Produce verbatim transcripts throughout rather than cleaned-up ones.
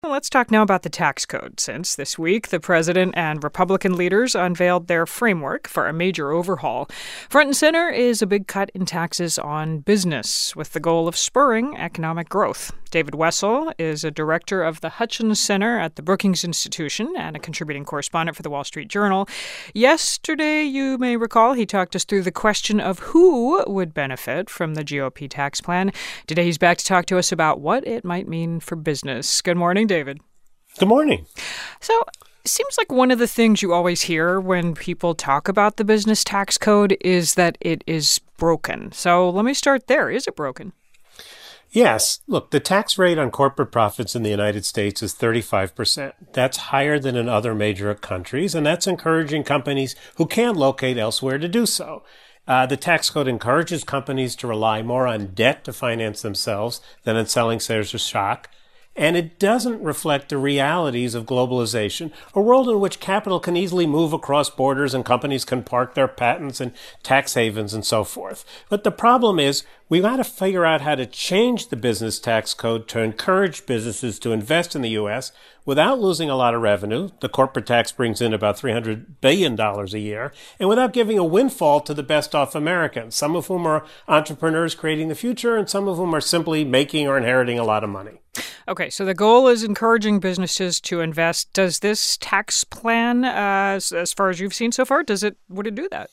Let's talk now about the tax code, since this week the president and Republican leaders unveiled their framework for a major overhaul. Front and center is a big cut in taxes on business, with the goal of spurring economic growth. David Wessel is a director of the Hutchins Center at the Brookings Institution and a contributing correspondent for the Wall Street Journal. Yesterday, you may recall, he talked us through the question of who would benefit from the G O P tax plan. Today, he's back to talk to us about what it might mean for business. Good morning, David. Good morning. So it seems like one of the things you always hear when people talk about the business tax code is that it is broken. So let me start there. Is it broken? Yes. Look, the tax rate on corporate profits in the United States is thirty-five percent. That's higher than in other major countries, and that's encouraging companies who can locate elsewhere to do so. Uh, the tax code encourages companies to rely more on debt to finance themselves than on selling shares or stock. And it doesn't reflect the realities of globalization, a world in which capital can easily move across borders and companies can park their patents in tax havens and so forth. But the problem is we've got to figure out how to change the business tax code to encourage businesses to invest in the U S without losing a lot of revenue. The corporate tax brings in about three hundred billion dollars a year, and without giving a windfall to the best off Americans, some of whom are entrepreneurs creating the future and some of whom are simply making or inheriting a lot of money. Okay, so the goal is encouraging businesses to invest. Does this tax plan, uh, as, as far as you've seen so far, does it would it do that?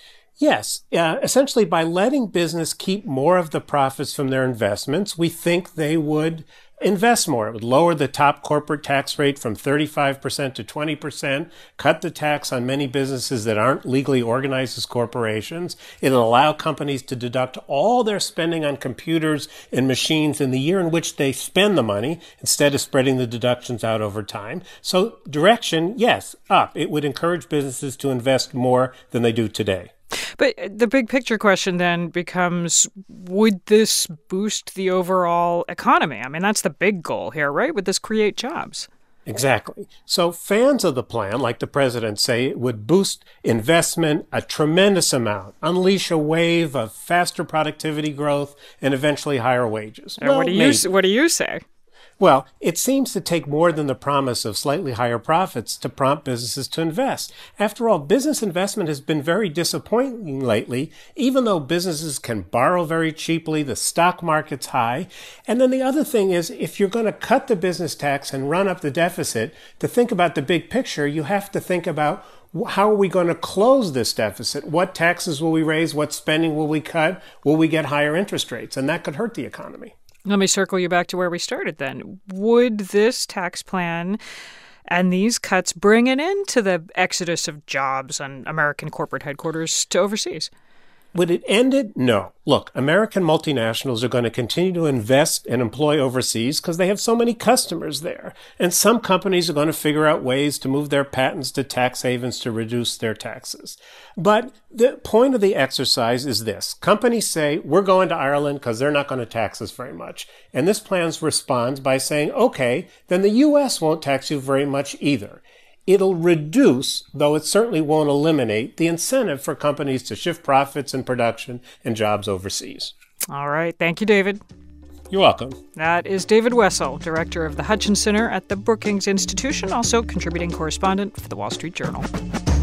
Yes. Uh, essentially, by letting business keep more of the profits from their investments, we think they would invest more. It would lower the top corporate tax rate from thirty-five percent to twenty percent, cut the tax on many businesses that aren't legally organized as corporations. It'll allow companies to deduct all their spending on computers and machines in the year in which they spend the money instead of spreading the deductions out over time. So direction, yes, up. It would encourage businesses to invest more than they do today. But the big picture question then becomes, would this boost the overall economy? I mean, that's the big goal here, right? Would this create jobs? Exactly. So fans of the plan, like the president, say it would boost investment a tremendous amount, unleash a wave of faster productivity growth, and eventually higher wages. Well, what do you maybe. What do you say? Well, it seems to take more than the promise of slightly higher profits to prompt businesses to invest. After all, business investment has been very disappointing lately, even though businesses can borrow very cheaply, the stock market's high. And then the other thing is, if you're going to cut the business tax and run up the deficit, to think about the big picture, you have to think about how are we going to close this deficit? What taxes will we raise? What spending will we cut? Will we get higher interest rates? And that could hurt the economy. Let me circle you back to where we started then. Would this tax plan and these cuts bring an end to the exodus of jobs and American corporate headquarters to overseas? Would it end it? No. Look, American multinationals are going to continue to invest and employ overseas because they have so many customers there. And some companies are going to figure out ways to move their patents to tax havens to reduce their taxes. But the point of the exercise is this. Companies say, we're going to Ireland because they're not going to tax us very much. And this plan responds by saying, okay, then the U S won't tax you very much either. It'll reduce, though it certainly won't eliminate, the incentive for companies to shift profits and production and jobs overseas. All right. Thank you, David. You're welcome. That is David Wessel, director of the Hutchins Center at the Brookings Institution, also contributing correspondent for the Wall Street Journal.